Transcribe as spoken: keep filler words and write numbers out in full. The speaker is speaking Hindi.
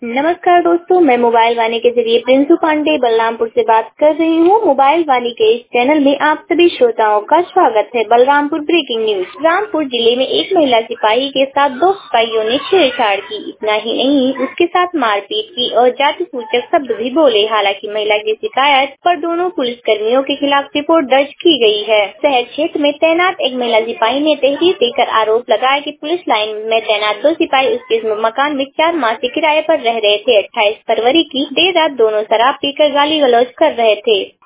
नमस्कार दोस्तों, मैं मोबाइल वाणी के जरिए प्रिंसू पांडे बलरामपुर से बात कर रही हूँ। मोबाइल वाणी के इस चैनल में आप सभी श्रोताओं का स्वागत है। Balrampur breaking news. रामपुर जिले में एक महिला सिपाही के साथ दो सिपाहियों ने छेड़छाड़ की। इतना ही नहीं, उसके साथ मारपीट की और जाति सूचक शब्द भी बोले। हालांकि महिला की शिकायत पर दोनों पुलिस कर्मियों के खिलाफ रिपोर्ट दर्ज की गई है। शहर क्षेत्र में तैनात एक महिला सिपाही ने तहरीर देकर आरोप लगाया कि पुलिस लाइन में तैनात दो सिपाही उसके मकान में चार माह से किराए पर रह रहे थे। अट्ठाईस फरवरी की देर रात दोनों शराब पीकर गाली गलौज कर रहे थे।